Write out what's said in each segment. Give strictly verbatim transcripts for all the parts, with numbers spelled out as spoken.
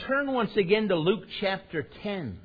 turn once again to Luke chapter ten.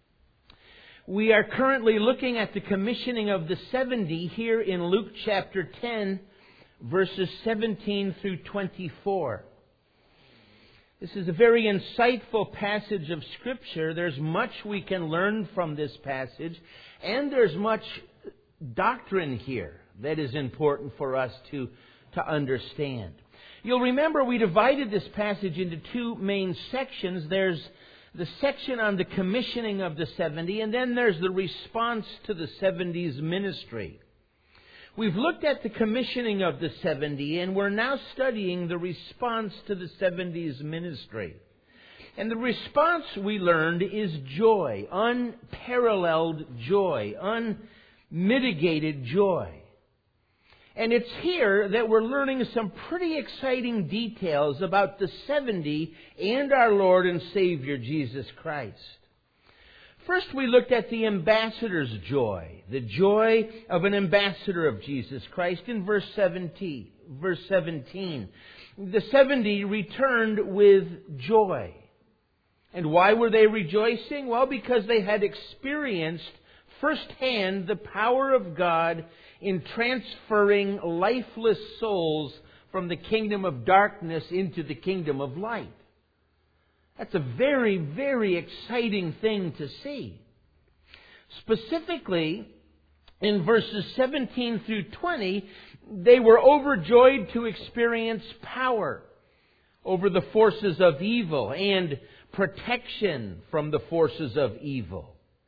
We are currently looking at the commissioning of the seventy here in Luke chapter ten, verses seventeen through twenty-four. This is a very insightful passage of Scripture. There's much we can learn from this passage, and there's much doctrine here that is important for us to, to understand. You'll remember we divided this passage into two main sections. There's the section on the commissioning of the seventy, and then there's the response to the seventy's ministry. We've looked at the commissioning of the seventy, and we're now studying the response to the seventy's ministry. And the response, we learned, is joy, unparalleled joy, unmitigated joy. And it's here that we're learning some pretty exciting details about the seventy and our Lord and Savior, Jesus Christ. First, we looked at the ambassador's joy, the joy of an ambassador of Jesus Christ in verse seventeen. Verse seventeen. The seventy returned with joy. And why were they rejoicing? Well, because they had experienced firsthand the power of God in transferring lifeless souls from the kingdom of darkness into the kingdom of light. That's a very, very exciting thing to see. Specifically, in verses seventeen through twenty, they were overjoyed to experience power over the forces of evil and protection from the forces of evil.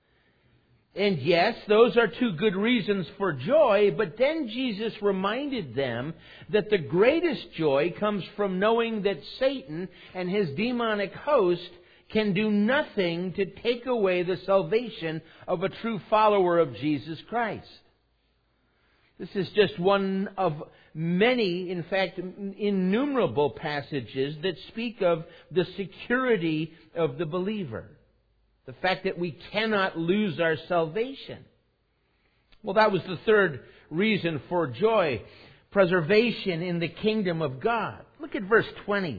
And yes, those are two good reasons for joy, but then Jesus reminded them that the greatest joy comes from knowing that Satan and his demonic host can do nothing to take away the salvation of a true follower of Jesus Christ. This is just one of many, in fact, innumerable passages that speak of the security of the believer. The fact that we cannot lose our salvation. Well, that was the third reason for joy. Preservation in the kingdom of God. Look at verse twenty.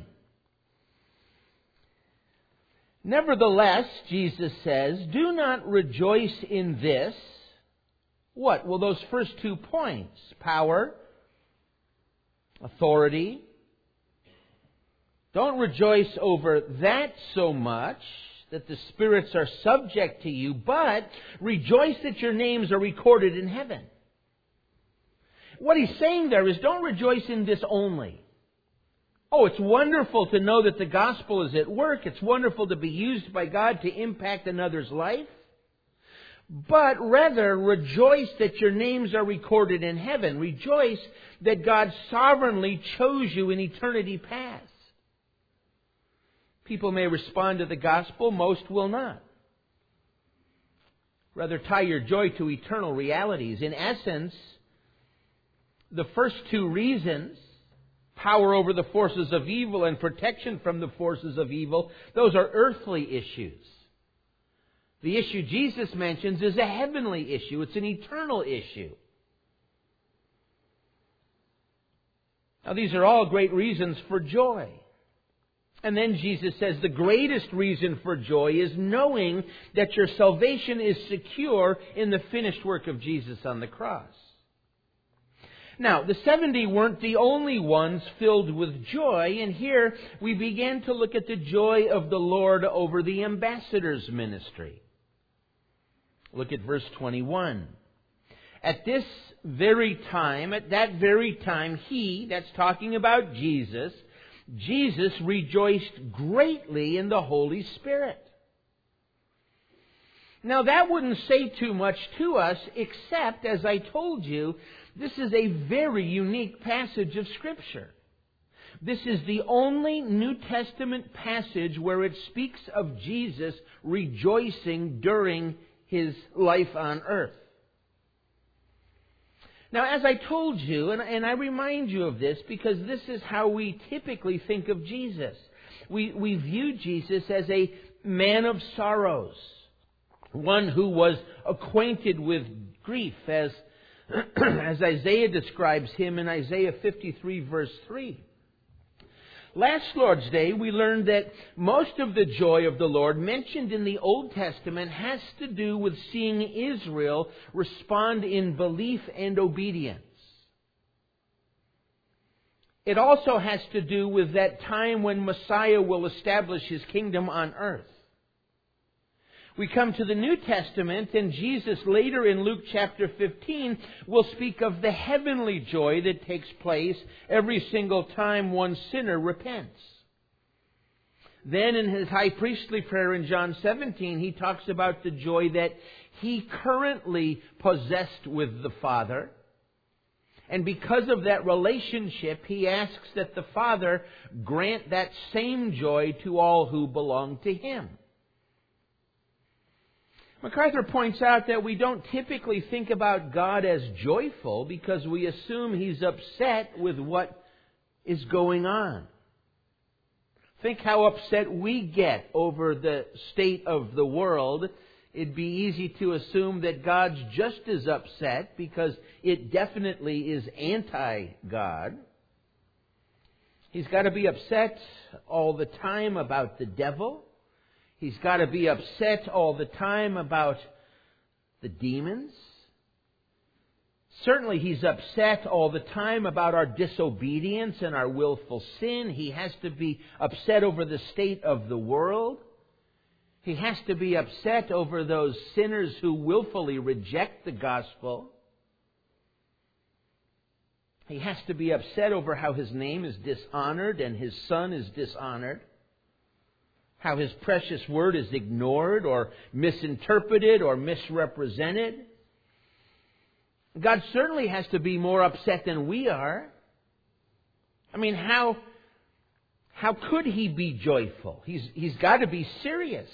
Nevertheless, Jesus says, do not rejoice in this. What? Well, those first two points. Power, authority. Don't rejoice over that so much, that the spirits are subject to you, but rejoice that your names are recorded in heaven. What he's saying there is, don't rejoice in this only. Oh, it's wonderful to know that the gospel is at work. It's wonderful to be used by God to impact another's life. But rather, rejoice that your names are recorded in heaven. Rejoice that God sovereignly chose you in eternity past. People may respond to the gospel, most will not. Rather, tie your joy to eternal realities. In essence, the first two reasons, power over the forces of evil and protection from the forces of evil, those are earthly issues. The issue Jesus mentions is a heavenly issue. It's an eternal issue. Now, these are all great reasons for joy. And then Jesus says the greatest reason for joy is knowing that your salvation is secure in the finished work of Jesus on the cross. Now, the seventy weren't the only ones filled with joy, and here we began to look at the joy of the Lord over the ambassador's ministry. Look at verse twenty-one. At this very time, at that very time, he, that's talking about Jesus, Jesus rejoiced greatly in the Holy Spirit. Now, that wouldn't say too much to us, except, as I told you, this is a very unique passage of Scripture. This is the only New Testament passage where it speaks of Jesus rejoicing during His life on earth. Now, as I told you, and, and I remind you of this because this is how we typically think of Jesus. We, we view Jesus as a man of sorrows, one who was acquainted with grief, as, as Isaiah describes him in Isaiah fifty-three, verse three. Last Lord's Day, we learned that most of the joy of the Lord mentioned in the Old Testament has to do with seeing Israel respond in belief and obedience. It also has to do with that time when Messiah will establish His kingdom on earth. We come to the New Testament, and Jesus later in Luke chapter fifteen will speak of the heavenly joy that takes place every single time one sinner repents. Then in His high priestly prayer in John seventeen, He talks about the joy that He currently possessed with the Father. And because of that relationship, He asks that the Father grant that same joy to all who belong to Him. MacArthur points out that we don't typically think about God as joyful because we assume He's upset with what is going on. Think how upset we get over the state of the world. It'd be easy to assume that God's just as upset because it definitely is anti-God. He's got to be upset all the time about the devil. He's got to be upset all the time about the demons. Certainly He's upset all the time about our disobedience and our willful sin. He has to be upset over the state of the world. He has to be upset over those sinners who willfully reject the gospel. He has to be upset over how His name is dishonored and His Son is dishonored. How His precious word is ignored or misinterpreted or misrepresented. God certainly has to be more upset than we are. I mean, how, how could He be joyful? He's, he's got to be serious.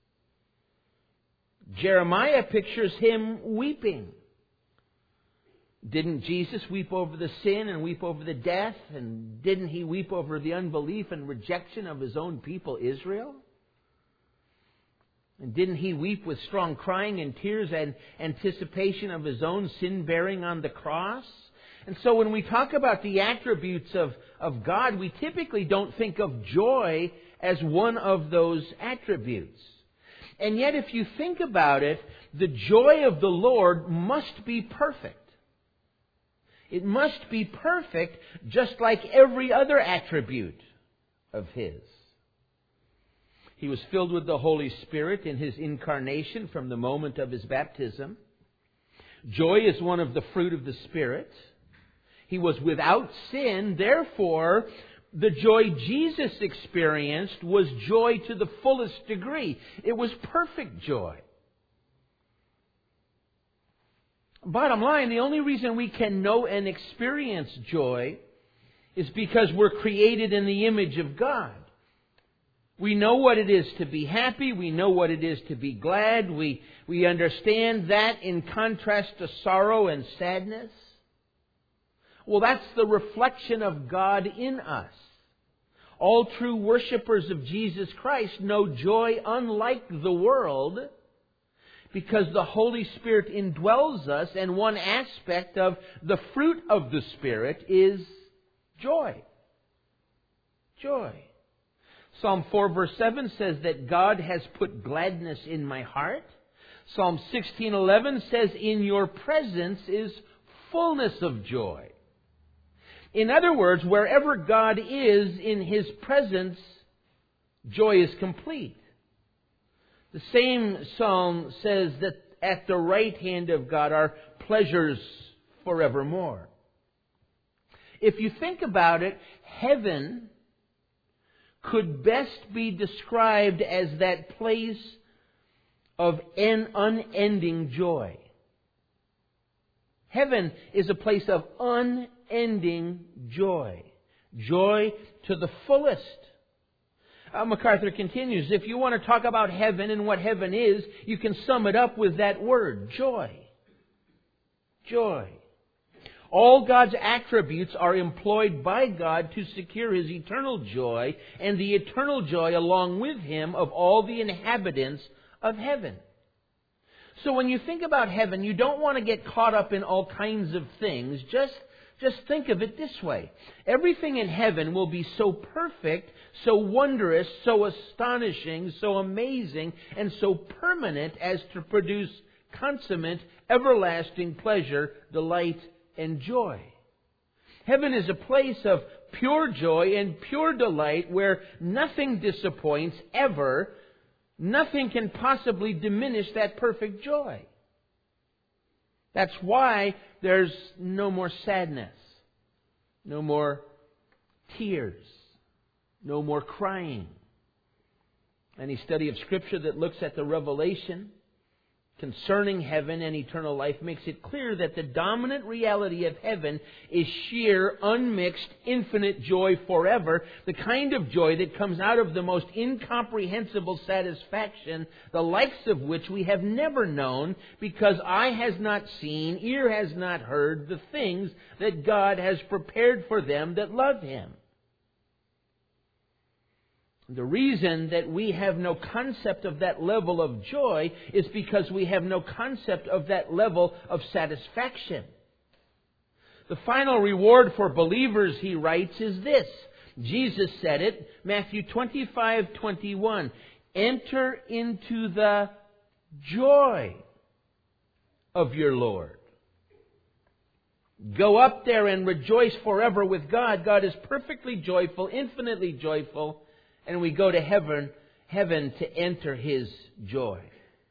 Jeremiah pictures Him weeping. Didn't Jesus weep over the sin and weep over the death? And didn't He weep over the unbelief and rejection of His own people, Israel? And didn't He weep with strong crying and tears and anticipation of His own sin bearing on the cross? And so when we talk about the attributes of, of God, we typically don't think of joy as one of those attributes. And yet if you think about it, the joy of the Lord must be perfect. It must be perfect, just like every other attribute of His. He was filled with the Holy Spirit in His incarnation from the moment of His baptism. Joy is one of the fruit of the Spirit. He was without sin. Therefore, the joy Jesus experienced was joy to the fullest degree. It was perfect joy. Bottom line, the only reason we can know and experience joy is because we're created in the image of God. We know what it is to be happy. We know what it is to be glad. We, we understand that in contrast to sorrow and sadness. Well, that's the reflection of God in us. All true worshipers of Jesus Christ know joy unlike the world, because the Holy Spirit indwells us, and one aspect of the fruit of the Spirit is joy. Joy. Psalm four verse seven says that God has put gladness in my heart. Psalm sixteen eleven says, in your presence is fullness of joy. In other words, wherever God is in His presence, joy is complete. The same psalm says that at the right hand of God are pleasures forevermore. If you think about it, heaven could best be described as that place of an unending joy. Heaven is a place of unending joy. Joy to the fullest. Uh, MacArthur continues, if you want to talk about heaven and what heaven is, you can sum it up with that word, joy. Joy. All God's attributes are employed by God to secure His eternal joy and the eternal joy along with Him of all the inhabitants of heaven. So when you think about heaven, you don't want to get caught up in all kinds of things. Just Just think of it this way. Everything in heaven will be so perfect, so wondrous, so astonishing, so amazing, and so permanent as to produce consummate, everlasting pleasure, delight, and joy. Heaven is a place of pure joy and pure delight where nothing disappoints ever. Nothing can possibly diminish that perfect joy. That's why there's no more sadness, no more tears, no more crying. Any study of Scripture that looks at the revelation concerning heaven and eternal life makes it clear that the dominant reality of heaven is sheer, unmixed, infinite joy forever, the kind of joy that comes out of the most incomprehensible satisfaction, the likes of which we have never known, because eye has not seen, ear has not heard the things that God has prepared for them that love Him. The reason that we have no concept of that level of joy is because we have no concept of that level of satisfaction. The final reward for believers, he writes, is this. Jesus said it, Matthew twenty-five twenty-one. Enter into the joy of your Lord. Go up there and rejoice forever with God. God is perfectly joyful, infinitely joyful. And we go to heaven, heaven to enter His joy.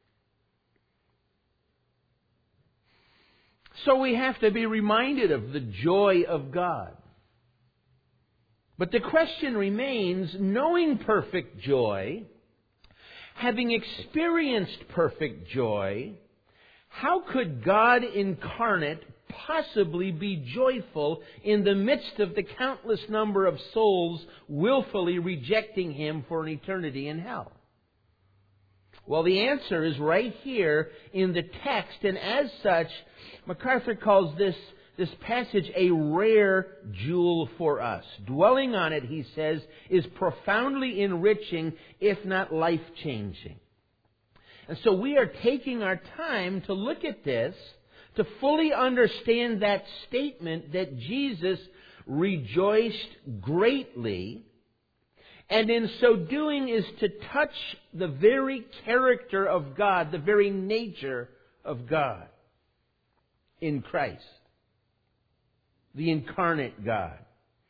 So we have to be reminded of the joy of God. But the question remains, knowing perfect joy, having experienced perfect joy, how could God incarnate possibly be joyful in the midst of the countless number of souls willfully rejecting Him for an eternity in hell? Well, the answer is right here in the text, and as such, MacArthur calls this, this passage a rare jewel for us. Dwelling on it, he says, is profoundly enriching, if not life-changing. And so we are taking our time to look at this, to fully understand that statement that Jesus rejoiced greatly, and in so doing is to touch the very character of God, the very nature of God in Christ, the incarnate God.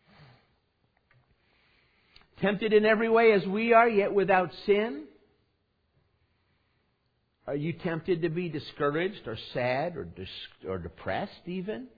Tempted in every way as we are, yet without sin. Are you tempted to be discouraged or sad or dis- or depressed even?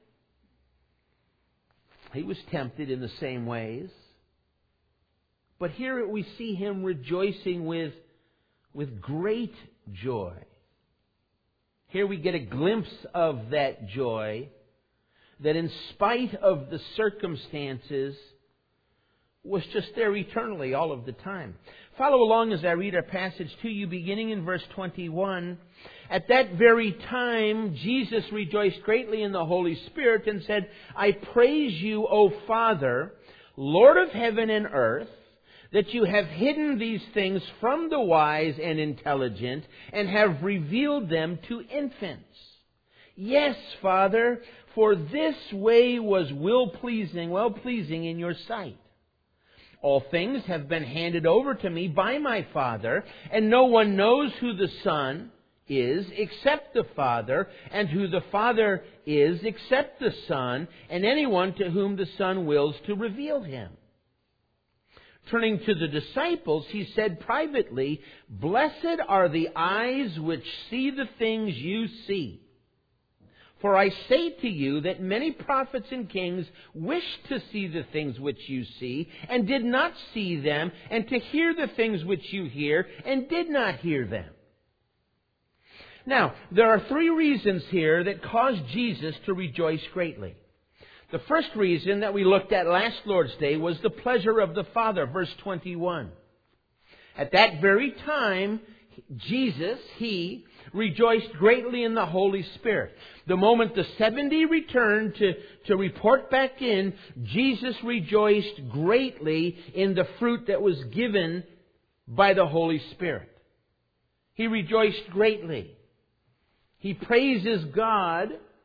He was tempted in the same ways. But here we see Him rejoicing with, with great joy. Here we get a glimpse of that joy that in spite of the circumstances was just there eternally all of the time. Follow along as I read our passage to you, beginning in verse twenty-one. At that very time, Jesus rejoiced greatly in the Holy Spirit and said, I praise you, O Father, Lord of heaven and earth, that you have hidden these things from the wise and intelligent and have revealed them to infants. Yes, Father, for this way was well-pleasing, well-pleasing in your sight. All things have been handed over to me by my Father, and no one knows who the Son is except the Father, and who the Father is except the Son, and anyone to whom the Son wills to reveal Him. Turning to the disciples, He said privately, Blessed are the eyes which see the things you see. For I say to you that many prophets and kings wished to see the things which you see, and did not see them, and to hear the things which you hear, and did not hear them. Now, there are three reasons here that caused Jesus to rejoice greatly. The first reason that we looked at last Lord's Day was the pleasure of the Father, verse twenty-one. At that very time, Jesus, He, rejoiced greatly in the Holy Spirit. The moment the seventy returned to, to report back in, Jesus rejoiced greatly in the fruit that was given by the Holy Spirit. He rejoiced greatly. He praises God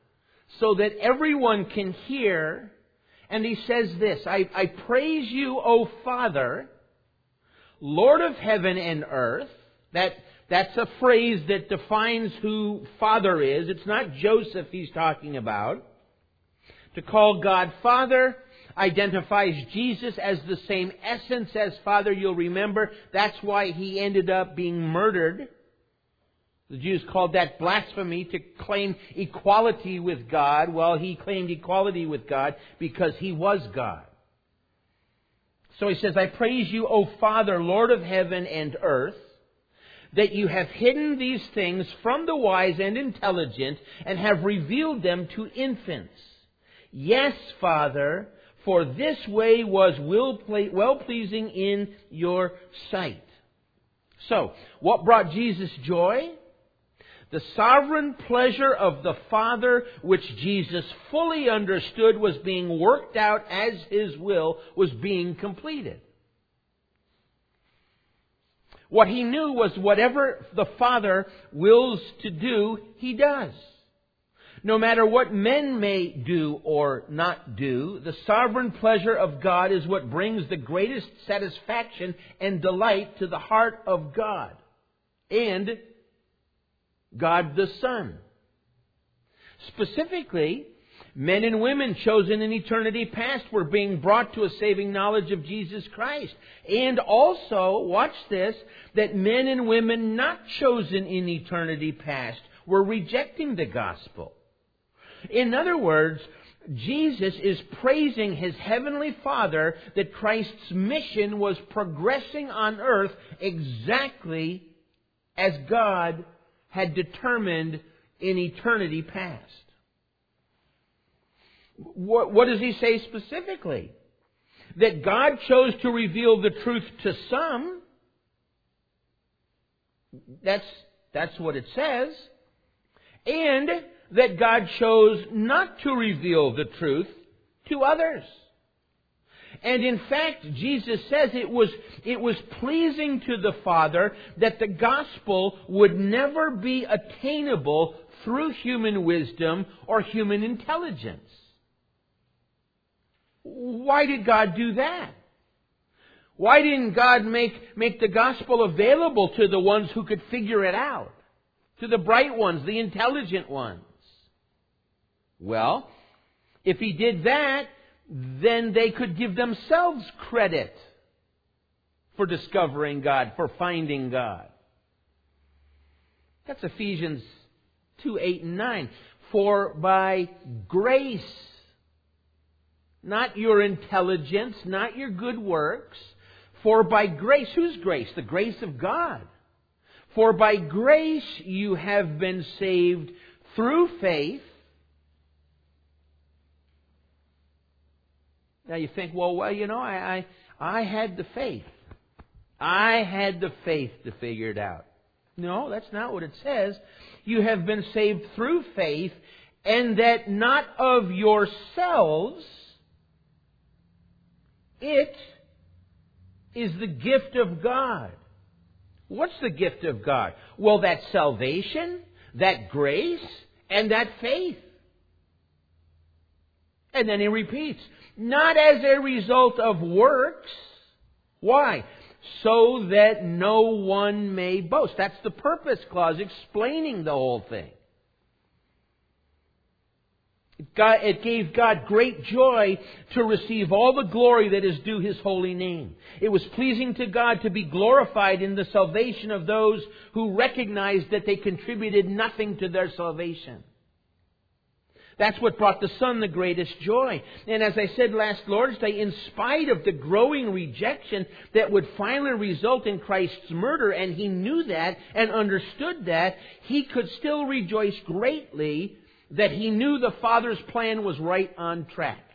so that everyone can hear. And he says this, I, I praise you, O Father, Lord of heaven and earth. That, that's a phrase that defines who Father is. It's not Joseph he's talking about. To call God Father identifies Jesus as the same essence as Father. You'll remember that's why he ended up being murdered. The Jews called that blasphemy, to claim equality with God. Well, he claimed equality with God because he was God. So he says, I praise you, O Father, Lord of heaven and earth, that you have hidden these things from the wise and intelligent and have revealed them to infants. Yes, Father, for this way was well-pleasing in your sight. So, what brought Jesus joy? The sovereign pleasure of the Father, which Jesus fully understood was being worked out as His will, was being completed. What He knew was whatever the Father wills to do, He does. No matter what men may do or not do, the sovereign pleasure of God is what brings the greatest satisfaction and delight to the heart of God and God the Son. Specifically, men and women chosen in eternity past were being brought to a saving knowledge of Jesus Christ. And also, watch this, that men and women not chosen in eternity past were rejecting the gospel. In other words, Jesus is praising His Heavenly Father that Christ's mission was progressing on earth exactly as God had determined in eternity past. What, what does He say specifically? That God chose to reveal the truth to some. That's, that's what it says. And that God chose not to reveal the truth to others. And in fact, Jesus says it was, it was pleasing to the Father that the gospel would never be attainable through human wisdom or human intelligence. Why did God do that? Why didn't God make, make the gospel available to the ones who could figure it out? To the bright ones, the intelligent ones? Well, if He did that, then they could give themselves credit for discovering God, for finding God. That's Ephesians two, eight, and nine. For by grace, not your intelligence, not your good works, for by grace, whose grace? The grace of God. For by grace you have been saved through faith. Now you think, well, well, you know, I, I, I had the faith. I had the faith to figure it out. No, that's not what it says. You have been saved through faith, and that not of yourselves. It is the gift of God. What's the gift of God? Well, that salvation, that grace, and that faith. And then he repeats, not as a result of works. Why? So that no one may boast. That's the purpose clause explaining the whole thing. God, it gave God great joy to receive all the glory that is due His holy name. It was pleasing to God to be glorified in the salvation of those who recognized that they contributed nothing to their salvation. That's what brought the Son the greatest joy. And as I said last Lord's Day, in spite of the growing rejection that would finally result in Christ's murder, and He knew that and understood that, He could still rejoice greatly that He knew the Father's plan was right on track.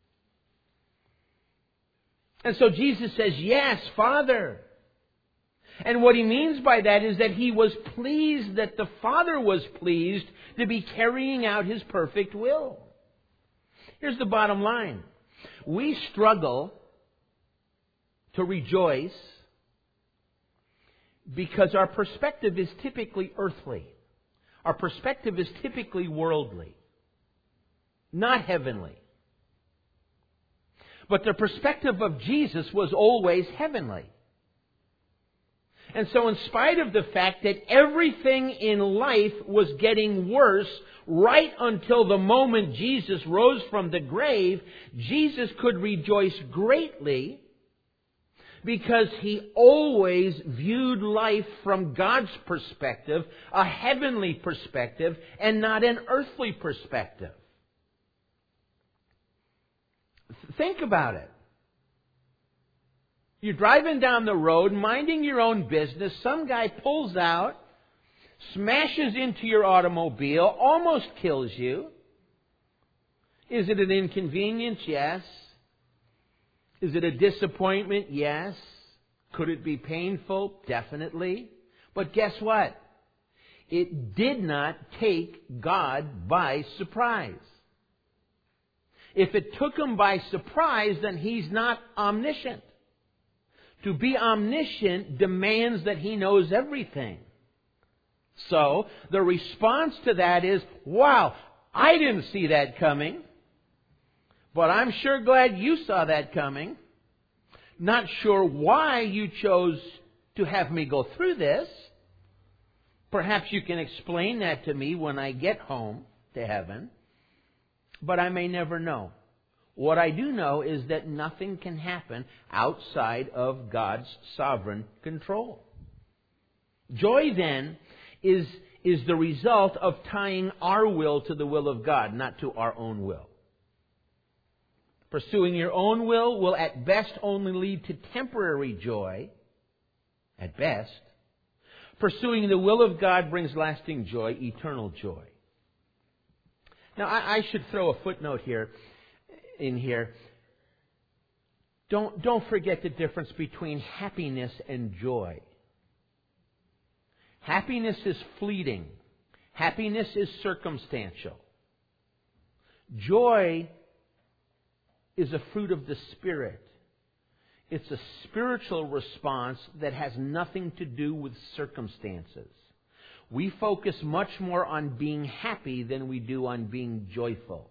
And so Jesus says, yes, Father. And what He means by that is that He was pleased, that the Father was pleased to be carrying out His perfect will. Here's the bottom line. We struggle to rejoice because our perspective is typically earthly. Our perspective is typically worldly. not heavenly. But the perspective of Jesus was always heavenly. And so in spite of the fact that everything in life was getting worse right until the moment Jesus rose from the grave, Jesus could rejoice greatly because He always viewed life from God's perspective, a heavenly perspective, and not an earthly perspective. Think about it. You're driving down the road, minding your own business. Some guy pulls out, smashes into your automobile, almost kills you. Is it an inconvenience? Yes. Is it a disappointment? Yes. Could it be painful? Definitely. But guess what? It did not take God by surprise. If it took Him by surprise, then He's not omniscient. To be omniscient demands that He knows everything. So, the response to that is, wow, I didn't see that coming, but I'm sure glad you saw that coming. Not sure why you chose to have me go through this. Perhaps you can explain that to me when I get home to heaven. But I may never know. What I do know is that nothing can happen outside of God's sovereign control. Joy, then, is, is the result of tying our will to the will of God, not to our own will. Pursuing your own will will at best only lead to temporary joy, at best. Pursuing the will of God brings lasting joy, eternal joy. Now, I, I should throw a footnote here, in here. Don't, don't forget the difference between happiness and joy. Happiness is fleeting. Happiness is circumstantial. Joy is a fruit of the Spirit. It's a spiritual response that has nothing to do with circumstances. We focus much more on being happy than we do on being joyful.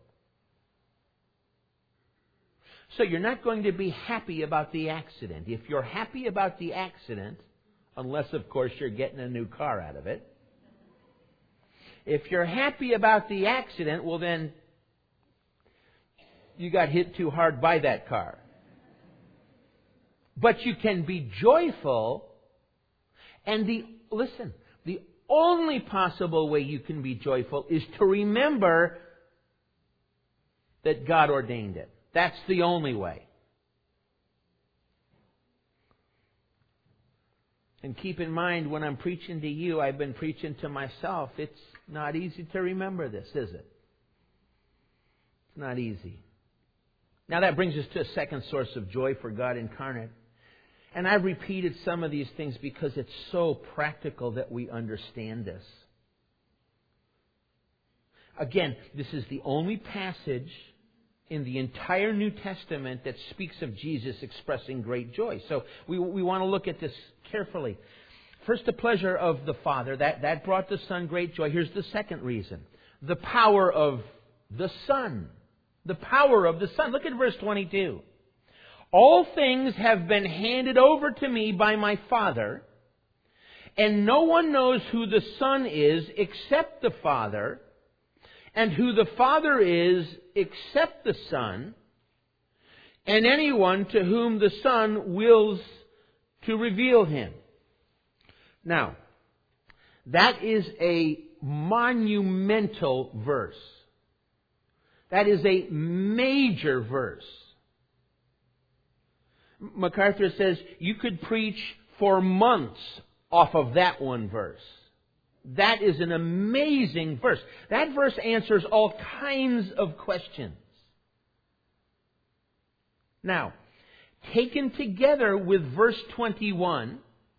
So you're not going to be happy about the accident. If you're happy about the accident, unless, of course, you're getting a new car out of it. If you're happy about the accident, well then, you got hit too hard by that car. But you can be joyful, and the, listen, the only possible way you can be joyful is to remember that God ordained it. That's the only way. And keep in mind, when I'm preaching to you, I've been preaching to myself. It's not easy to remember this, is it? It's not easy. Now that brings us to a second source of joy for God incarnate. And I've repeated some of these things because it's so practical that we understand this. Again, this is the only passage in the entire New Testament that speaks of Jesus expressing great joy. So we, we want to look at this carefully. First, the pleasure of the Father. That, that brought the Son great joy. Here's the second reason. The power of the Son. The power of the Son. Look at verse twenty-two. All things have been handed over to me by my Father, and no one knows who the Son is except the Father, and who the Father is except the Son, and anyone to whom the Son wills to reveal Him. Now, that is a monumental verse. That is a major verse. MacArthur says you could preach for months off of that one verse. That is an amazing verse. That verse answers all kinds of questions. Now, taken together with verse twenty-one,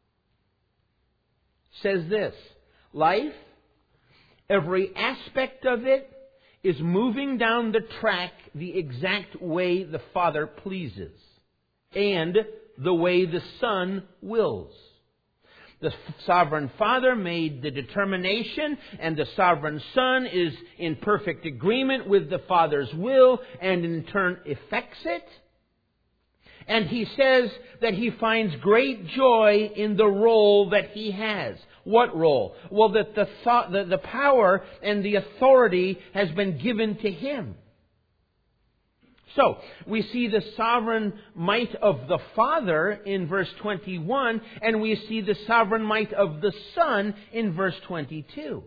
says this: life, every aspect of it, is moving down the track the exact way the Father pleases, and the way the Son wills. The sovereign Father made the determination, and the sovereign Son is in perfect agreement with the Father's will, and in turn effects it. And he says that he finds great joy in the role that he has. What role? Well, that the, thought, the, the power and the authority has been given to him. So, we see the sovereign might of the Father in verse twenty-one, and we see the sovereign might of the Son in verse twenty-two.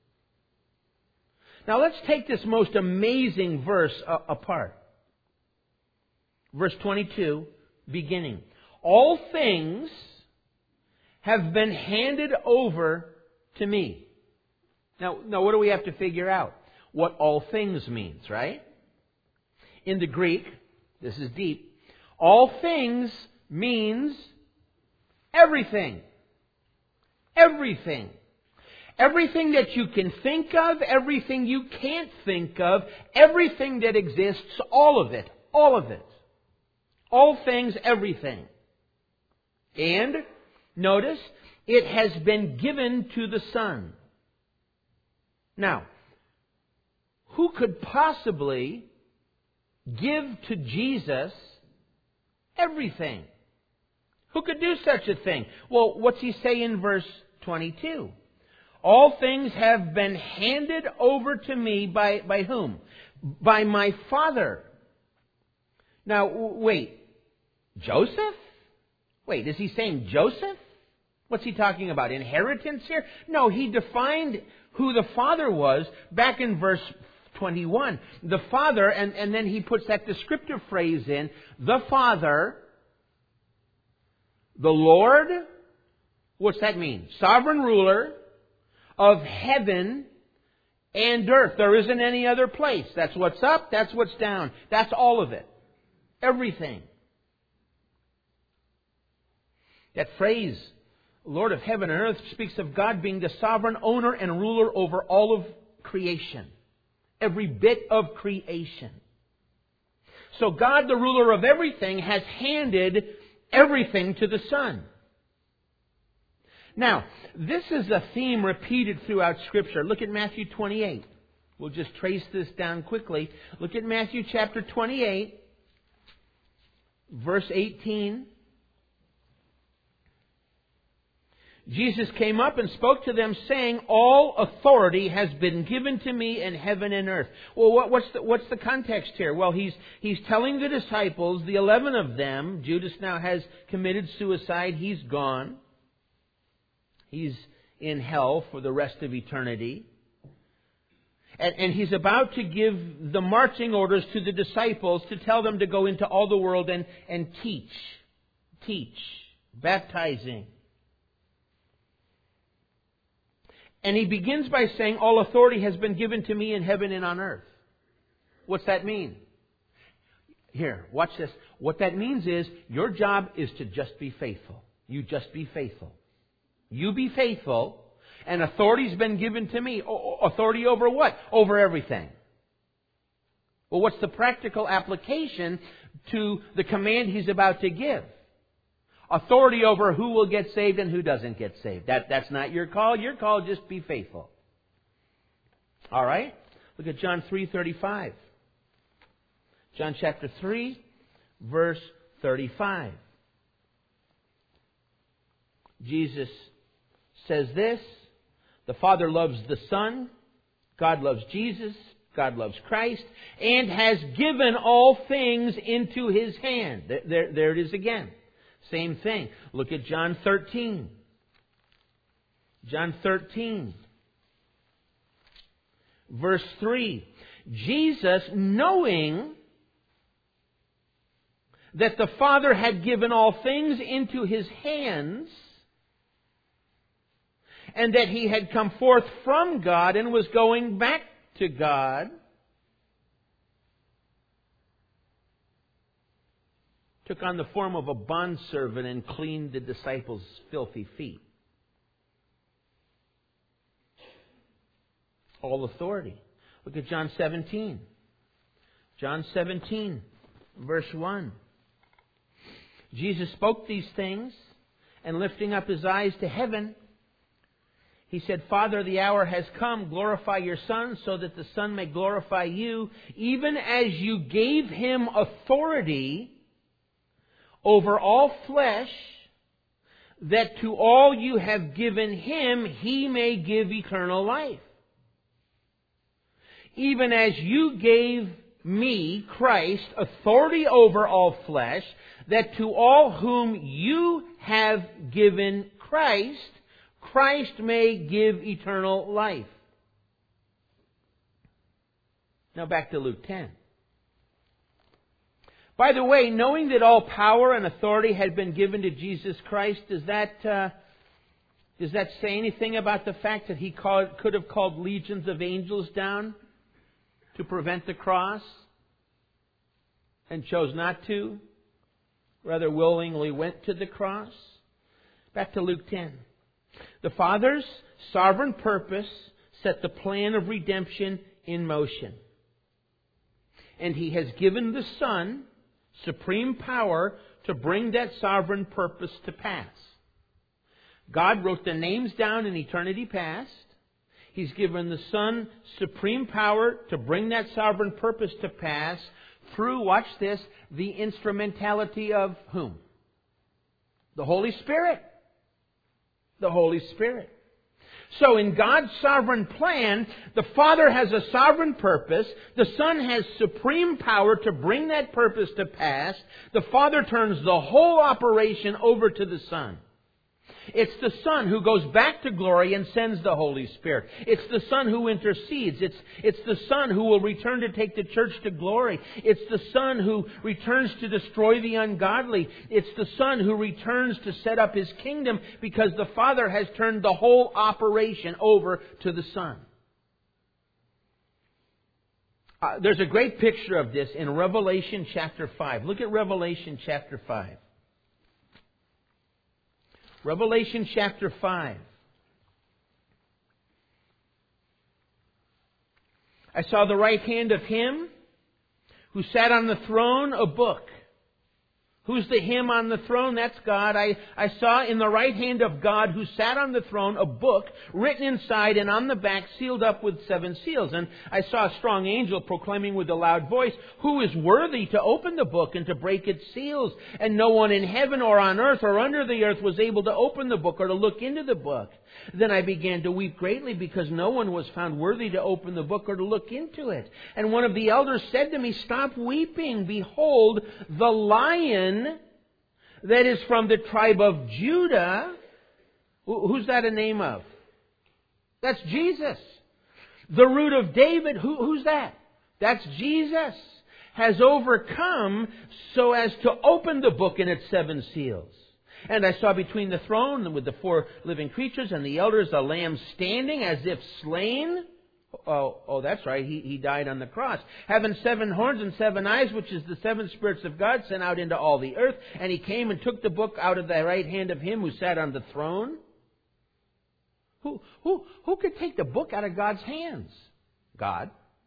Now let's take this most amazing verse uh, apart. Verse twenty-two, beginning. All things have been handed over to me. Now, now what do we have to figure out? What all things means, right? In the Greek, this is deep, all things means everything. Everything. Everything that you can think of, everything you can't think of, everything that exists, all of it. All of it. All things, everything. And, notice, it has been given to the Son. Now, who could possibly give to Jesus everything? Who could do such a thing? Well, what's he say in verse twenty-two? All things have been handed over to me by, by whom? By my Father. Now, wait. Joseph? Wait, is he saying Joseph? What's he talking about? Inheritance here? No, he defined who the Father was back in verse twenty-one. The Father, and, and then he puts that descriptive phrase in, the Father, the Lord, what's that mean? Sovereign ruler of heaven and earth. There isn't any other place. That's what's up, that's what's down. That's all of it. Everything. That phrase, Lord of heaven and earth, speaks of God being the sovereign owner and ruler over all of creation. Every bit of creation. So God, the ruler of everything, has handed everything to the Son. Now, this is a theme repeated throughout Scripture. Look at Matthew twenty-eight. We'll just trace this down quickly. Look at Matthew chapter twenty-eight, verse eighteen. Jesus came up and spoke to them, saying, all authority has been given to me in heaven and earth. Well, what, what's the, what's the context here? Well, he's, he's telling the disciples, the eleven of them, Judas now has committed suicide, he's gone. He's in hell for the rest of eternity. And, and he's about to give the marching orders to the disciples to tell them to go into all the world and, and teach. Teach. Baptizing. And he begins by saying, all authority has been given to me in heaven and on earth. What's that mean? Here, watch this. What that means is, your job is to just be faithful. You just be faithful. You be faithful, and authority's been given to me. Authority over what? Over everything. Well, what's the practical application to the command he's about to give? Authority over who will get saved and who doesn't get saved. That, that's not your call. Your call, just be faithful. All right? Look at John three thirty-five. John chapter three, verse thirty-five. Jesus says this, the Father loves the Son, God loves Jesus, God loves Christ, and has given all things into His hand. There, there, there it is again. Same thing. Look at John thirteen. John thirteen. Verse three. Jesus, knowing that the Father had given all things into His hands, and that He had come forth from God and was going back to God, took on the form of a bondservant and cleaned the disciples' filthy feet. All authority. Look at John seventeen. John seventeen, verse one. Jesus spoke these things, and lifting up his eyes to heaven, he said, Father, the hour has come. Glorify your Son, so that the Son may glorify you, even as you gave him authority over all flesh, that to all you have given him, he may give eternal life. Even as you gave me, Christ, authority over all flesh, that to all whom you have given Christ, Christ may give eternal life. Now back to Luke ten. By the way, knowing that all power and authority had been given to Jesus Christ, does that uh, does that say anything about the fact that he called, could have called legions of angels down to prevent the cross and chose not to, rather willingly went to the cross? Back to Luke ten. The Father's sovereign purpose set the plan of redemption in motion. And He has given the Son supreme power to bring that sovereign purpose to pass. God wrote the names down in eternity past. He's given the Son supreme power to bring that sovereign purpose to pass through, watch this, the instrumentality of whom? The Holy Spirit. The Holy Spirit. So in God's sovereign plan, the Father has a sovereign purpose. The Son has supreme power to bring that purpose to pass. The Father turns the whole operation over to the Son. It's the Son who goes back to glory and sends the Holy Spirit. It's the Son who intercedes. It's, it's the Son who will return to take the church to glory. It's the Son who returns to destroy the ungodly. It's the Son who returns to set up His kingdom, because the Father has turned the whole operation over to the Son. Uh, there's a great picture of this in Revelation chapter five. Look at Revelation chapter five. Revelation chapter five. I saw the right hand of Him who sat on the throne a book. Who's the Him on the throne? That's God. I, I saw in the right hand of God who sat on the throne a book written inside and on the back, sealed up with seven seals. And I saw a strong angel proclaiming with a loud voice, "Who is worthy to open the book and to break its seals?" And no one in heaven or on earth or under the earth was able to open the book or to look into the book. Then I began to weep greatly, because no one was found worthy to open the book or to look into it. And one of the elders said to me, "Stop weeping. Behold, the Lion that is from the tribe of Judah." Who's that a name of? That's Jesus. The root of David. Who, who's that? That's Jesus. Has overcome so as to open the book and its seven seals. And I saw between the throne and with the four living creatures and the elders a lamb standing as if slain. Oh, oh, that's right. He, he died on the cross. Having seven horns and seven eyes, which is the seven spirits of God sent out into all the earth. And He came and took the book out of the right hand of Him who sat on the throne. Who, who, who could take the book out of God's hands? God.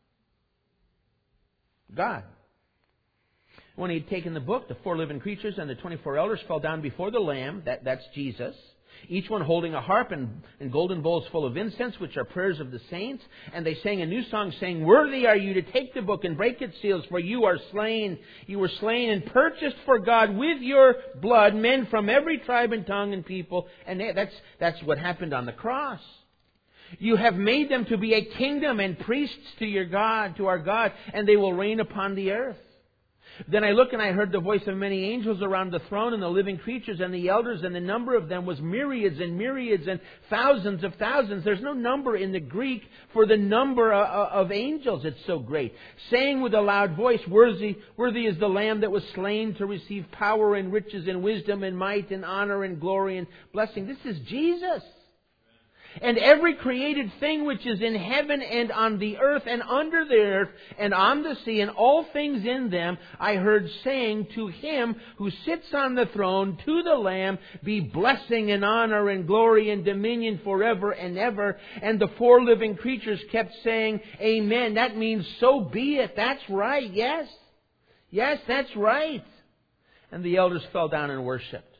God. When He had taken the book, the four living creatures and the twenty-four elders fell down before the Lamb. That, that's Jesus. Each one holding a harp and, and golden bowls full of incense, which are prayers of the saints. And they sang a new song, saying, "Worthy are you to take the book and break its seals, for you are slain. You were slain and purchased for God with your blood men from every tribe and tongue and people." And that's, that's what happened on the cross. "You have made them to be a kingdom and priests to your God, to our God, and they will reign upon the earth." Then I looked and I heard the voice of many angels around the throne and the living creatures and the elders, and the number of them was myriads and myriads and thousands of thousands. There's no number in the Greek for the number of angels. It's so great. Saying with a loud voice, "Worthy, worthy is the Lamb that was slain to receive power and riches and wisdom and might and honor and glory and blessing." This is Jesus. "And every created thing which is in heaven and on the earth and under the earth and on the sea and all things in them, I heard saying to Him who sits on the throne, to the Lamb, be blessing and honor and glory and dominion forever and ever." And the four living creatures kept saying, "Amen." That means so be it. That's right. Yes. Yes, that's right. And the elders fell down and worshipped.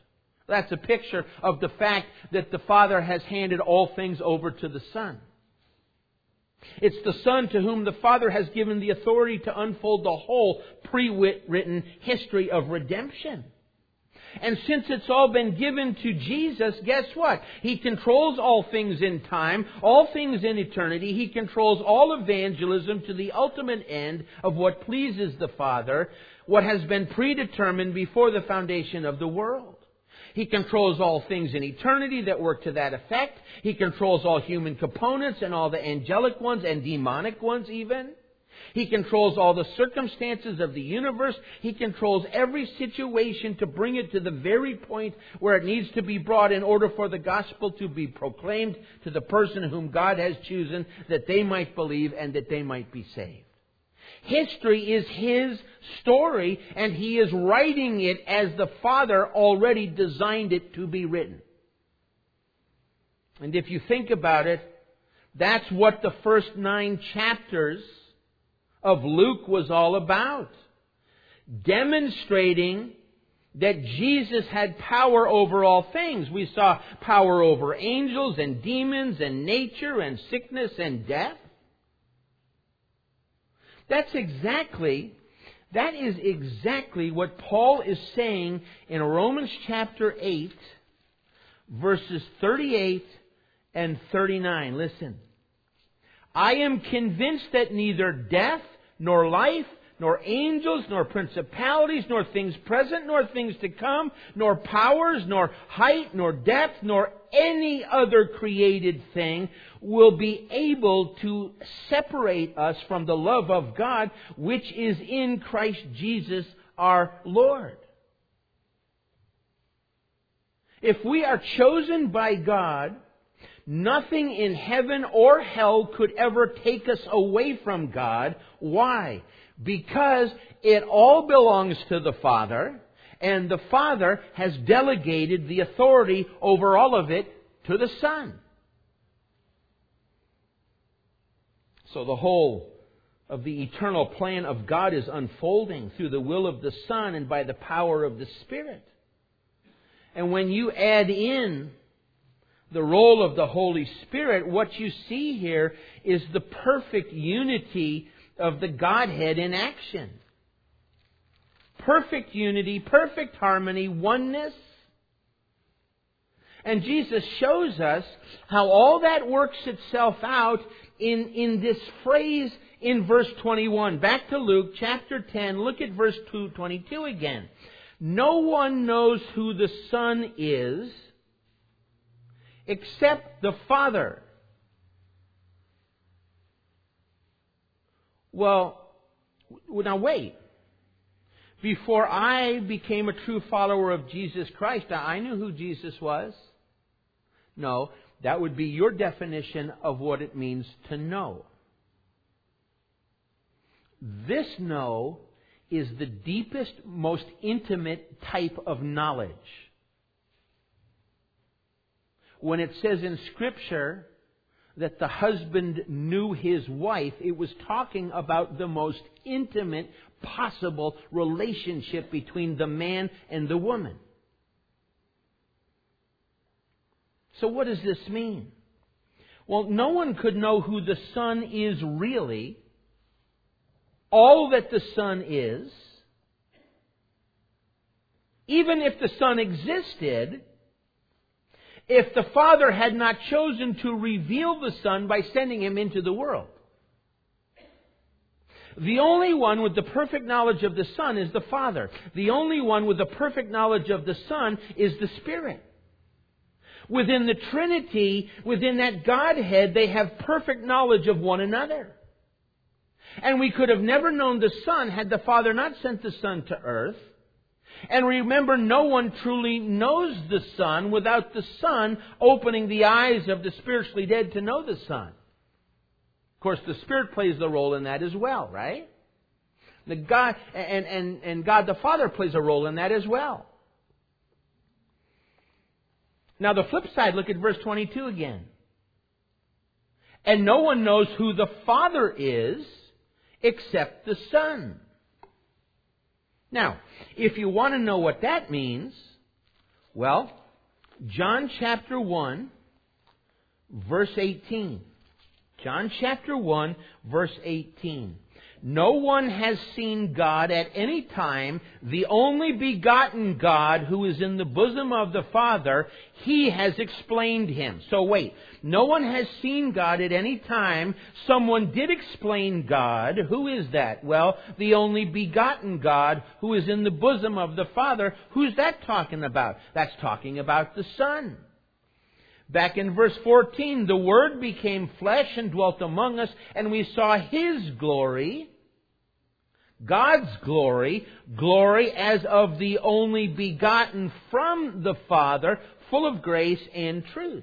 That's a picture of the fact that the Father has handed all things over to the Son. It's the Son to whom the Father has given the authority to unfold the whole pre-written history of redemption. And since it's all been given to Jesus, guess what? He controls all things in time, all things in eternity. He controls all evangelism to the ultimate end of what pleases the Father, what has been predetermined before the foundation of the world. He controls all things in eternity that work to that effect. He controls all human components and all the angelic ones and demonic ones even. He controls all the circumstances of the universe. He controls every situation to bring it to the very point where it needs to be brought in order for the gospel to be proclaimed to the person whom God has chosen, that they might believe and that they might be saved. History is His story, and He is writing it as the Father already designed it to be written. And if you think about it, that's what the first nine chapters of Luke was all about. Demonstrating that Jesus had power over all things. We saw power over angels and demons and nature and sickness and death. That's exactly, that is exactly what Paul is saying in Romans chapter eight, verses thirty-eight and thirty-nine. Listen. I am convinced that neither death, nor life, nor angels, nor principalities, nor things present, nor things to come, nor powers, nor height, nor depth, nor any other created thing will be able to separate us from the love of God, which is in Christ Jesus our Lord. If we are chosen by God, nothing in heaven or hell could ever take us away from God. Why? Because it all belongs to the Father, and the Father has delegated the authority over all of it to the Son. So the whole of the eternal plan of God is unfolding through the will of the Son and by the power of the Spirit. And when you add in the role of the Holy Spirit, what you see here is the perfect unity of the Godhead in action. Perfect unity, perfect harmony, oneness. And Jesus shows us how all that works itself out in, in this phrase in verse twenty-one. Back to Luke chapter ten, look at verse two twenty-two again. No one knows who the Son is except the Father. Well, now wait. Before I became a true follower of Jesus Christ, I knew who Jesus was. No, that would be your definition of what it means to know. This know is the deepest, most intimate type of knowledge. When it says in Scripture that the husband knew his wife, it was talking about the most intimate possible relationship between the man and the woman. So what does this mean? Well, no one could know who the Son is really. All that the Son is, even if the Son existed, if the Father had not chosen to reveal the Son by sending Him into the world. The only one with the perfect knowledge of the Son is the Father. The only one with the perfect knowledge of the Son is the Spirit. Within the Trinity, within that Godhead, they have perfect knowledge of one another. And we could have never known the Son had the Father not sent the Son to earth. And remember, no one truly knows the Son without the Son opening the eyes of the spiritually dead to know the Son. Of course, the Spirit plays the role in that as well, right? The God and, and, and God the Father plays a role in that as well. Now the flip side, look at verse twenty-two again. And no one knows who the Father is except the Son. Now, if you want to know what that means, Well, John chapter one, verse eighteen. John chapter one, verse eighteen. No one has seen God at any time. The only begotten God who is in the bosom of the Father, He has explained Him. So wait, no one has seen God at any time. Someone did explain God. Who is that? Well, the only begotten God who is in the bosom of the Father. Who's that talking about? That's talking about the Son. Back in verse fourteen, the Word became flesh and dwelt among us, and we saw His glory, God's glory, glory as of the only begotten from the Father, full of grace and truth.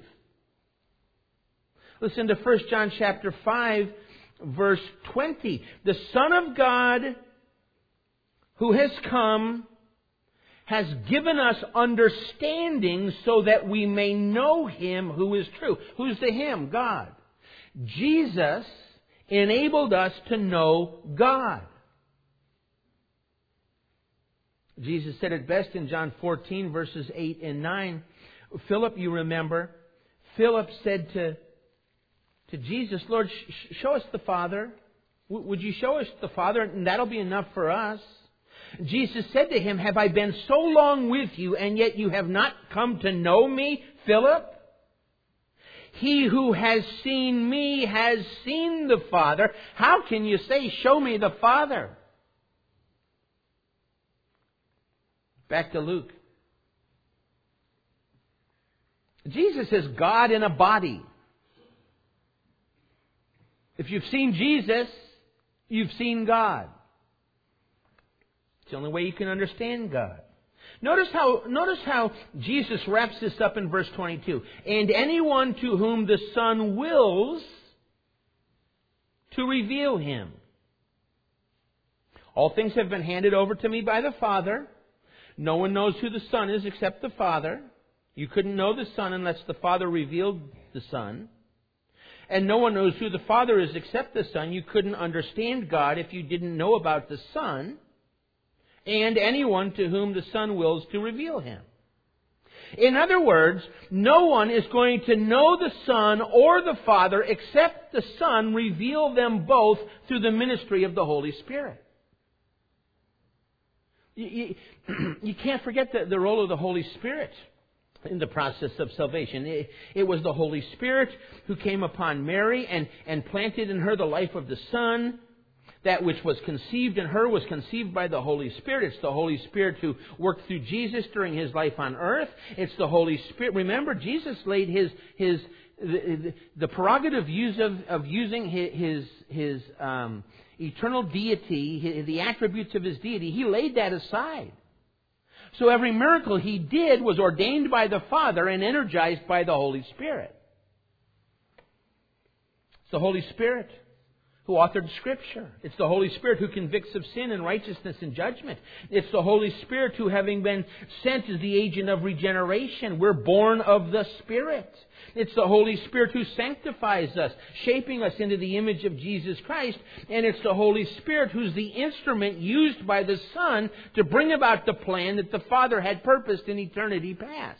Listen to First John chapter five, verse twenty. The Son of God who has come has given us understanding so that we may know Him who is true. Who's the Him? God. Jesus enabled us to know God. Jesus said it best in John fourteen, verses eight and nine. Philip, you remember, Philip said to, to Jesus, Lord, sh- show us the Father. W- would you show us the Father? And that'll be enough for us. Jesus said to him, have I been so long with you, and yet you have not come to know me, Philip? He who has seen me has seen the Father. How can you say, show me the Father? Back to Luke. Jesus is God in a body. If you've seen Jesus, you've seen God. It's the only way you can understand God. Notice how, notice how Jesus wraps this up in verse twenty-two. And anyone to whom the Son wills to reveal Him. All things have been handed over to me by the Father. No one knows who the Son is except the Father. You couldn't know the Son unless the Father revealed the Son. And no one knows who the Father is except the Son. You couldn't understand God if you didn't know about the Son. And anyone to whom the Son wills to reveal Him. In other words, no one is going to know the Son or the Father except the Son reveal them both through the ministry of the Holy Spirit. You, you, you can't forget the, the role of the Holy Spirit in the process of salvation. It, it was the Holy Spirit who came upon Mary and, and planted in her the life of the Son. That which was conceived in her was conceived by the Holy Spirit. It's the Holy Spirit who worked through Jesus during His life on earth. It's the Holy Spirit. Remember, Jesus laid His His the, the prerogative use of, of using His His, his um, eternal deity, his, the attributes of His deity. He laid that aside. So every miracle He did was ordained by the Father and energized by the Holy Spirit. It's the Holy Spirit who authored Scripture. It's the Holy Spirit who convicts of sin and righteousness and judgment. It's the Holy Spirit who, having been sent as the agent of regeneration, we're born of the Spirit. It's the Holy Spirit who sanctifies us, shaping us into the image of Jesus Christ. And it's the Holy Spirit who's the instrument used by the Son to bring about the plan that the Father had purposed in eternity past.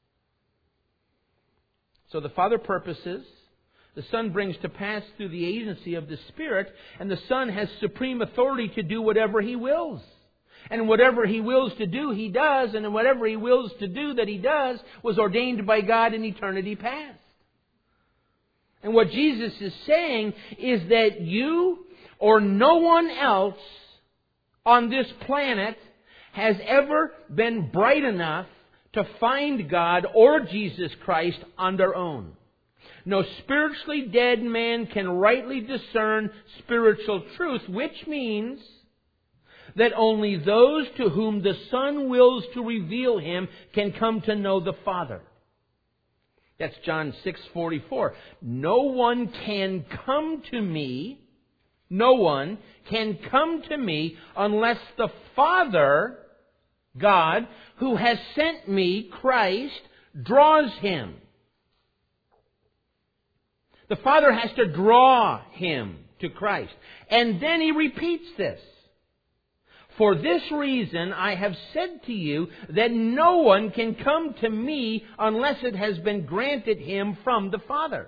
So the Father purposes, the Son brings to pass through the agency of the Spirit, and the Son has supreme authority to do whatever He wills. And whatever He wills to do, He does, and whatever He wills to do that He does was ordained by God in eternity past. And what Jesus is saying is that you or no one else on this planet has ever been bright enough to find God or Jesus Christ on their own. No spiritually dead man can rightly discern spiritual truth, which means that only those to whom the Son wills to reveal Him can come to know the Father. That's John six forty-four. No one can come to me, no one can come to me unless the Father, God, who has sent me, Christ, draws him. The Father has to draw him to Christ. And then He repeats this. For this reason I have said to you that no one can come to me unless it has been granted him from the Father.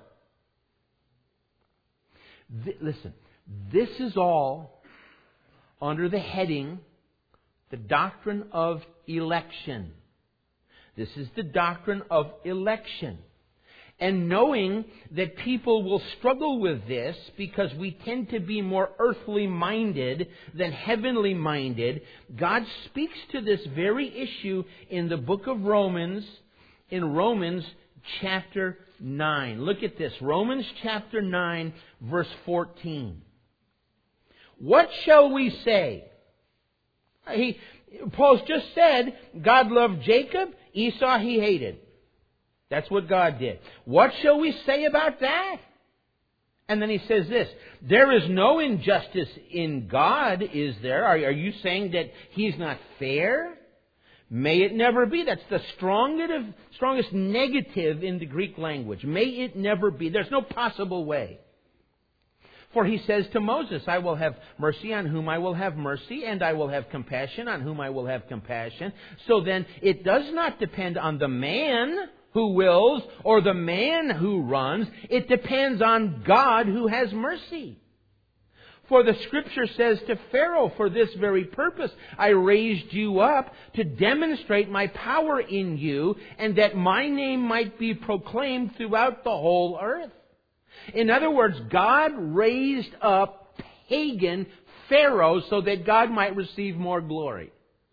Th- listen, this is all under the heading, the doctrine of election. This is the doctrine of election. And knowing that people will struggle with this because we tend to be more earthly minded than heavenly minded, God speaks to this very issue in the book of Romans, in Romans chapter nine. Look at this, Romans chapter nine, verse fourteen. What shall we say? He, Paul's just said, God loved Jacob, Esau he hated. That's what God did. What shall we say about that? And then he says this, there is no injustice in God, is there? Are, are you saying that He's not fair? May it never be. That's the strongest, strongest negative in the Greek language. May it never be. There's no possible way. For He says to Moses, I will have mercy on whom I will have mercy, and I will have compassion on whom I will have compassion. So then it does not depend on the man who wills or the man who runs. It depends on God who has mercy. For the Scripture says to Pharaoh, for this very purpose I raised you up to demonstrate my power in you, and that my name might be proclaimed throughout the whole earth. In other words, God raised up pagan Pharaoh so that God might receive more glory.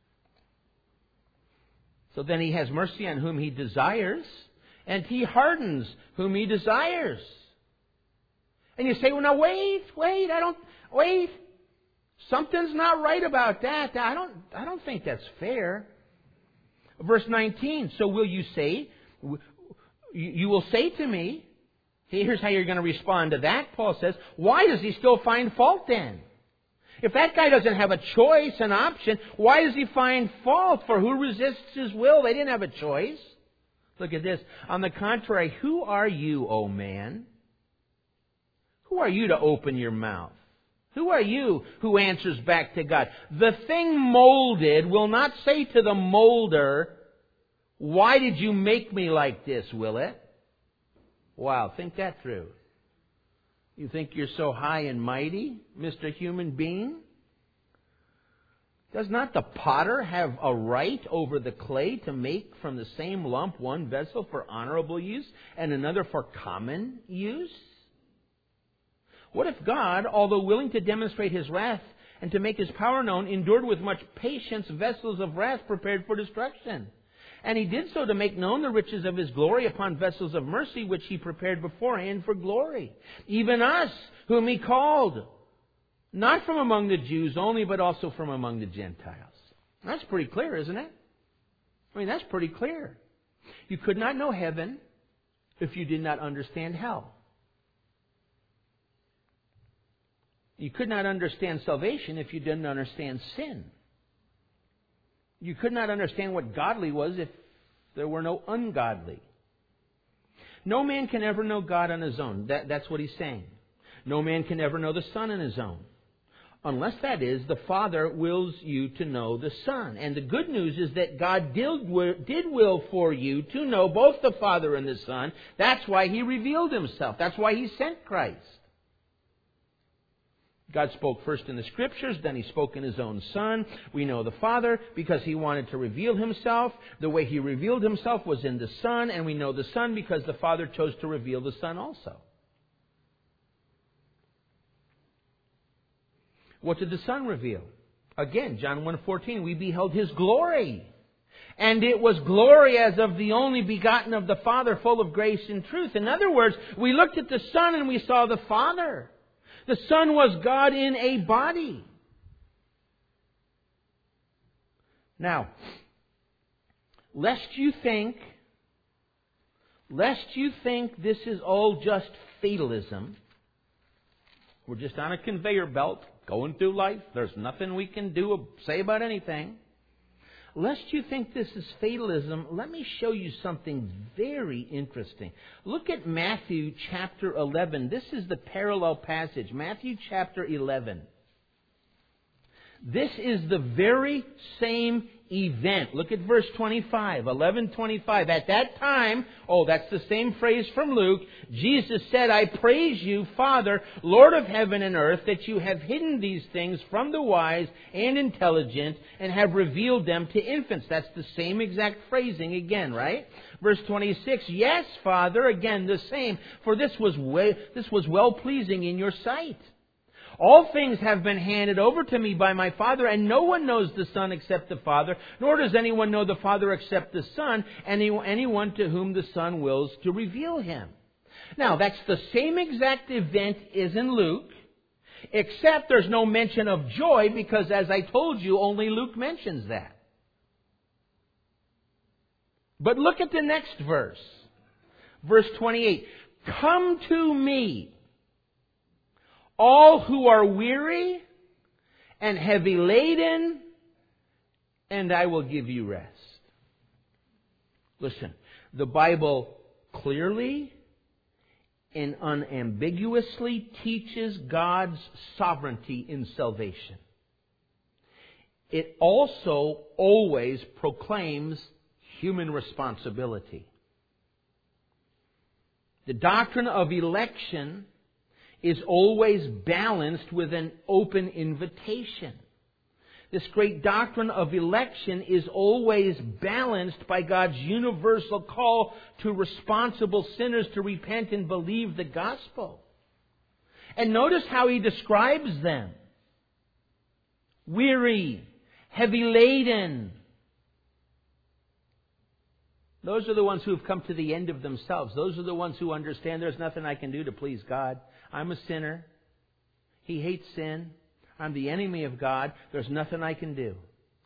So then He has mercy on whom He desires, and He hardens whom He desires. And you say, well, now wait, wait, I don't, wait. Something's not right about that. I don't, I don't think that's fair. Verse nineteen, so will you say, you will say to me, here's how you're going to respond to that, Paul says, why does he still find fault then? If that guy doesn't have a choice, an option, why does he find fault? For who resists his will? They didn't have a choice. Look at this. On the contrary, who are you, O man? Who are you to open your mouth? Who are you who answers back to God? The thing molded will not say to the molder, why did you make me like this, will it? Wow, think that through. You think you're so high and mighty, Mister Human Being? Does not the potter have a right over the clay to make from the same lump one vessel for honorable use and another for common use? What if God, although willing to demonstrate His wrath and to make His power known, endured with much patience vessels of wrath prepared for destruction? And He did so to make known the riches of His glory upon vessels of mercy, which He prepared beforehand for glory. Even us, whom He called, not from among the Jews only, but also from among the Gentiles. That's pretty clear, isn't it? I mean, that's pretty clear. You could not know heaven if you did not understand hell. You could not understand salvation if you didn't understand sin. You could not understand what godly was if there were no ungodly. No man can ever know God on his own. That, that's what he's saying. No man can ever know the Son on his own. Unless, that is, the Father wills you to know the Son. And the good news is that God did, did will for you to know both the Father and the Son. That's why He revealed Himself. That's why He sent Christ. God spoke first in the Scriptures, then He spoke in His own Son. We know the Father because He wanted to reveal Himself. The way He revealed Himself was in the Son, and we know the Son because the Father chose to reveal the Son also. What did the Son reveal? Again, John one fourteen, we beheld His glory. And it was glory as of the only begotten of the Father, full of grace and truth. In other words, we looked at the Son and we saw the Father. The Son was God in a body. Now, lest you think, lest you think this is all just fatalism, we're just on a conveyor belt, going through life, there's nothing we can do or say about anything. Lest you think this is fatalism, let me show you something very interesting. Look at Matthew chapter eleven. This is the parallel passage. Matthew chapter eleven. This is the very same event. Look at verse twenty-five, eleven twenty-five. At that time, oh, that's the same phrase from Luke, Jesus said, I praise you, Father, Lord of heaven and earth, that you have hidden these things from the wise and intelligent and have revealed them to infants. That's the same exact phrasing again, right? Verse twenty-six, yes, Father, again the same, for this was way, this was well-pleasing in your sight. All things have been handed over to me by my Father, and no one knows the Son except the Father, nor does anyone know the Father except the Son, and anyone to whom the Son wills to reveal Him. Now, that's the same exact event as in Luke, except there's no mention of joy, because as I told you, only Luke mentions that. But look at the next verse. Verse twenty-eight. Come to me, all who are weary and heavy laden, and I will give you rest. Listen, the Bible clearly and unambiguously teaches God's sovereignty in salvation. It also always proclaims human responsibility. The doctrine of election is always balanced with an open invitation. This great doctrine of election is always balanced by God's universal call to responsible sinners to repent and believe the gospel. And notice how He describes them. Weary, heavy laden. Those are the ones who have come to the end of themselves. Those are the ones who understand there's nothing I can do to please God. I'm a sinner. He hates sin. I'm the enemy of God. There's nothing I can do.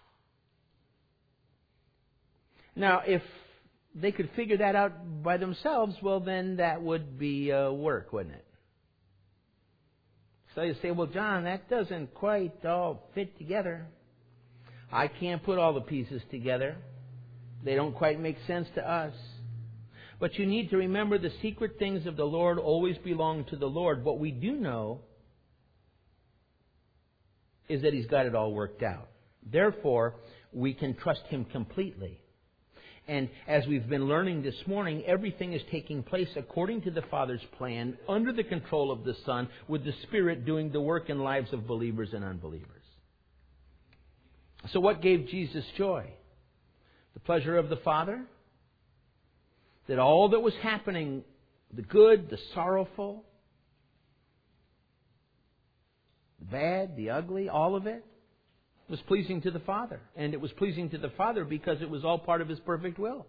Now, if they could figure that out by themselves, well, then that would be uh, work, wouldn't it? So you say, well, John, that doesn't quite all fit together. I can't put all the pieces together. They don't quite make sense to us. But you need to remember the secret things of the Lord always belong to the Lord. What we do know is that He's got it all worked out. Therefore, we can trust Him completely. And as we've been learning this morning, everything is taking place according to the Father's plan, under the control of the Son, with the Spirit doing the work in lives of believers and unbelievers. So what gave Jesus joy? The pleasure of the Father? That all that was happening, the good, the sorrowful, the bad, the ugly, all of it, was pleasing to the Father. And it was pleasing to the Father because it was all part of His perfect will.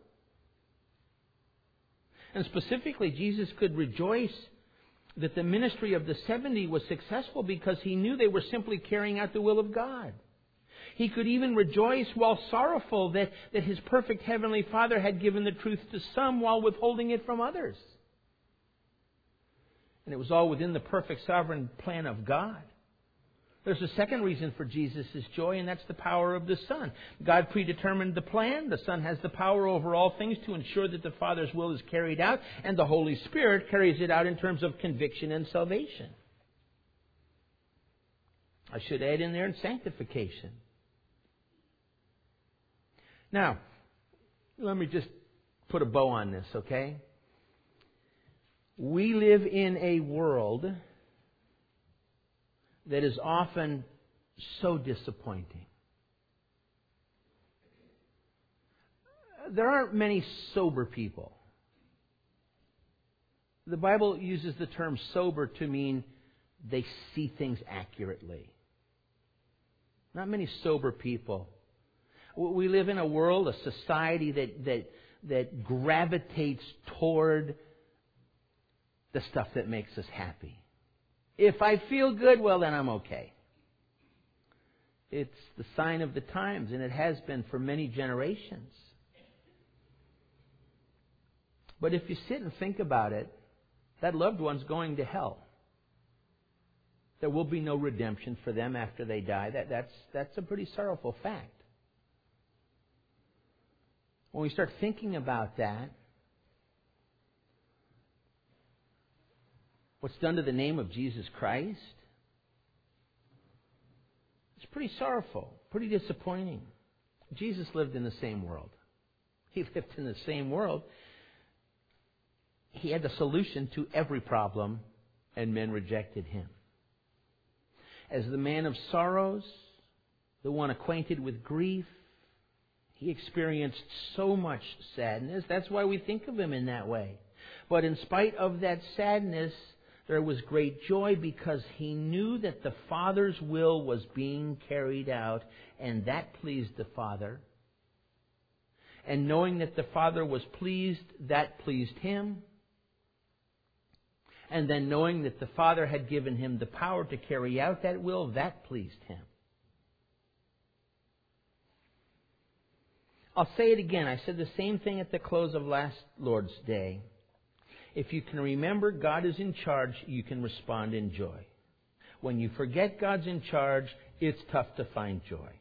And specifically, Jesus could rejoice that the ministry of the seventy was successful because He knew they were simply carrying out the will of God. He could even rejoice while sorrowful that, that His perfect Heavenly Father had given the truth to some while withholding it from others. And it was all within the perfect sovereign plan of God. There's a second reason for Jesus' joy, and that's the power of the Son. God predetermined the plan. The Son has the power over all things to ensure that the Father's will is carried out, and the Holy Spirit carries it out in terms of conviction and salvation. I should add in there in sanctification. Now, let me just put a bow on this, okay? We live in a world that is often so disappointing. There aren't many sober people. The Bible uses the term sober to mean they see things accurately. Not many sober people. We live in a world, a society that, that, that gravitates toward the stuff that makes us happy. If I feel good, well, then I'm okay. It's the sign of the times, and it has been for many generations. But if you sit and think about it, that loved one's going to hell. There will be no redemption for them after they die. That, that's, that's a pretty sorrowful fact. When we start thinking about that, what's done to the name of Jesus Christ, His It's pretty sorrowful, pretty disappointing. Jesus lived in the same world. He lived in the same world. He had the solution to every problem, and men rejected him. As the man of sorrows, the one acquainted with grief, he experienced so much sadness. That's why we think of him in that way. But in spite of that sadness, there was great joy because he knew that the Father's will was being carried out, and that pleased the Father. And knowing that the Father was pleased, that pleased him. And then knowing that the Father had given him the power to carry out that will, that pleased him. I'll say it again. I said the same thing at the close of last Lord's Day. If you can remember God is in charge, you can respond in joy. When you forget God's in charge, it's tough to find joy.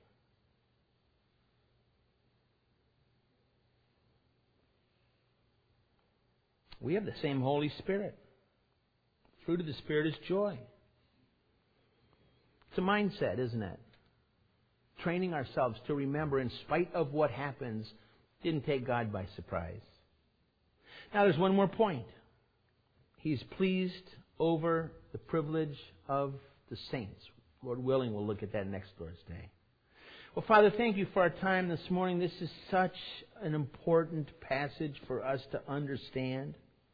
We have the same Holy Spirit. Fruit of the Spirit is joy. It's a mindset, isn't it? Training ourselves to remember, in spite of what happens, didn't take God by surprise. Now there's one more point. He's pleased over the privilege of the saints. Lord willing, we'll look at that next Lord's Day. Well, Father, thank you for our time this morning. This is such an important passage for us to understand.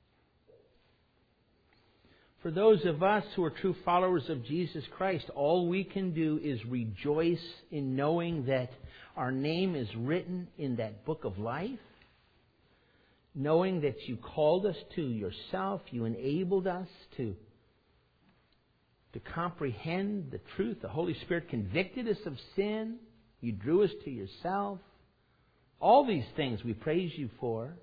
For those of us who are true followers of Jesus Christ, all we can do is rejoice in knowing that our name is written in that book of life. Knowing that you called us to yourself, you enabled us to, to comprehend the truth. The Holy Spirit convicted us of sin. You drew us to yourself. All these things we praise you for.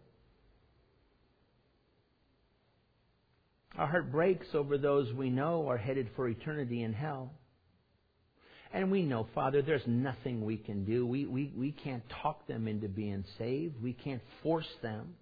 Our heart breaks over those we know are headed for eternity in hell. And we know, Father, there's nothing we can do. We, we, we can't talk them into being saved. We can't force them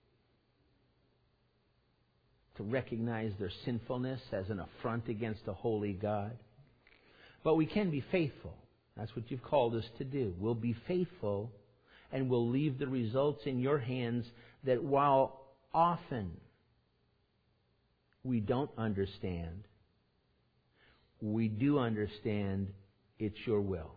to recognize their sinfulness as an affront against a holy God. But we can be faithful. That's what you've called us to do. We'll be faithful, and we'll leave the results in your hands, that while often we don't understand, we do understand it's your will.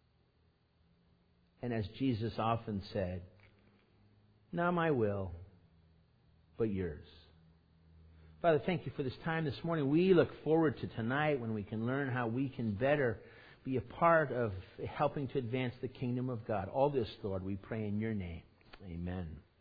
And as Jesus often said, not my will, but yours. Father, thank you for this time this morning. We look forward to tonight when we can learn how we can better be a part of helping to advance the kingdom of God. All this, Lord, we pray in your name. Amen.